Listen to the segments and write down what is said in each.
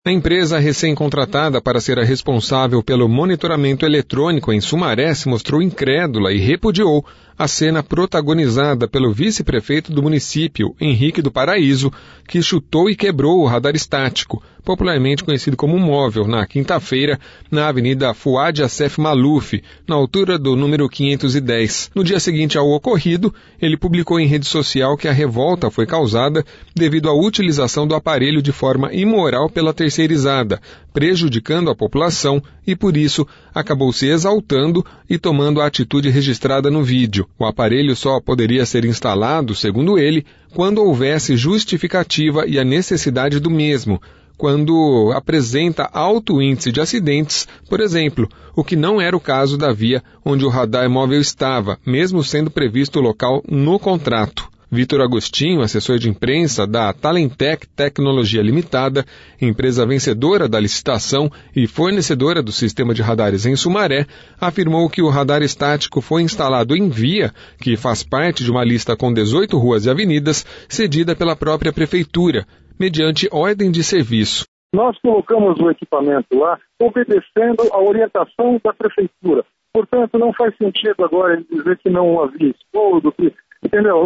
A empresa recém-contratada para ser a responsável pelo monitoramento eletrônico em Sumaré se mostrou incrédula e repudiou a cena protagonizada pelo vice-prefeito do município, Henrique do Paraíso, que chutou e quebrou o radar estático, popularmente conhecido como móvel, na quinta-feira, na Avenida Fouad Assef Maluf, na altura do número 510. No dia seguinte ao ocorrido, ele publicou em rede social que a revolta foi causada devido à utilização do aparelho de forma imoral pela terceirizada, prejudicando a população e, por isso, acabou se exaltando e tomando a atitude registrada no vídeo. O aparelho só poderia ser instalado, segundo ele, quando houvesse justificativa e a necessidade do mesmo, quando apresenta alto índice de acidentes, por exemplo, o que não era o caso da via onde o radar móvel estava, mesmo sendo previsto o local no contrato. Vitor Agostinho, assessor de imprensa da Talentec Tecnologia Limitada, empresa vencedora da licitação e fornecedora do sistema de radares em Sumaré, afirmou que o radar estático foi instalado em via, que faz parte de uma lista com 18 ruas e avenidas, cedida pela própria prefeitura, mediante ordem de serviço. Nós colocamos o equipamento lá, obedecendo a orientação da prefeitura. Portanto, não faz sentido agora dizer que não havia estudo, que... Entendeu?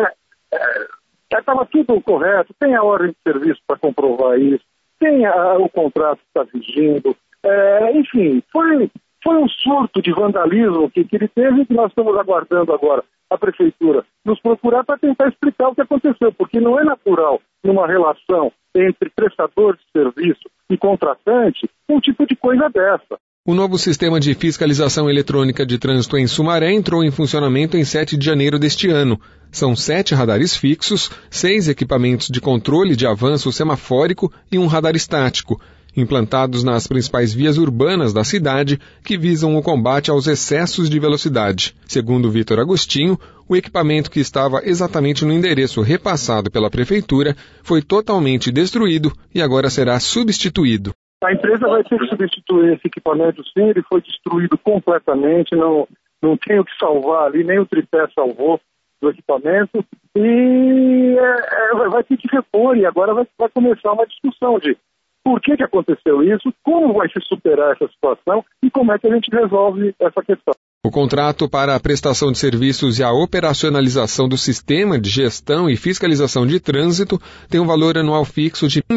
Estava tudo correto, tem a ordem de serviço para comprovar isso, tem o contrato que está vigindo, enfim, foi um surto de vandalismo que ele teve e que nós estamos aguardando agora a prefeitura nos procurar para tentar explicar o que aconteceu, porque não é natural numa relação entre prestador de serviço e contratante um tipo de coisa dessa. O novo sistema de fiscalização eletrônica de trânsito em Sumaré entrou em funcionamento em 7 de janeiro deste ano. São 7 radares fixos, 6 equipamentos de controle de avanço semafórico e um radar estático, implantados nas principais vias urbanas da cidade que visam o combate aos excessos de velocidade. Segundo Vitor Agostinho, o equipamento que estava exatamente no endereço repassado pela prefeitura foi totalmente destruído e agora será substituído. A empresa vai ter que substituir esse equipamento, sim, ele foi destruído completamente, não tem o que salvar ali, nem o tripé salvou do equipamento, e vai ter que repor, e agora vai começar uma discussão de por que aconteceu isso, como vai se superar essa situação e como é que a gente resolve essa questão. O contrato para a prestação de serviços e a operacionalização do sistema de gestão e fiscalização de trânsito tem um valor anual fixo de R$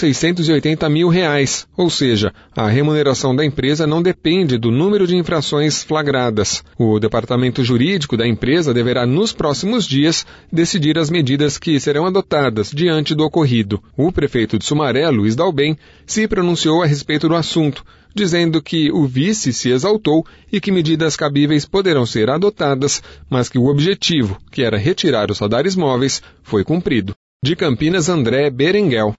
1.680.000, ou seja, a remuneração da empresa não depende do número de infrações flagradas. O departamento jurídico da empresa deverá, nos próximos dias, decidir as medidas que serão adotadas diante do ocorrido. O prefeito de Sumaré, Luiz Dalben, se pronunciou a respeito do assunto, dizendo que o vice se exaltou e que medidas cabíveis poderão ser adotadas, mas que o objetivo, que era retirar os radares móveis, foi cumprido. De Campinas, André Berenguel.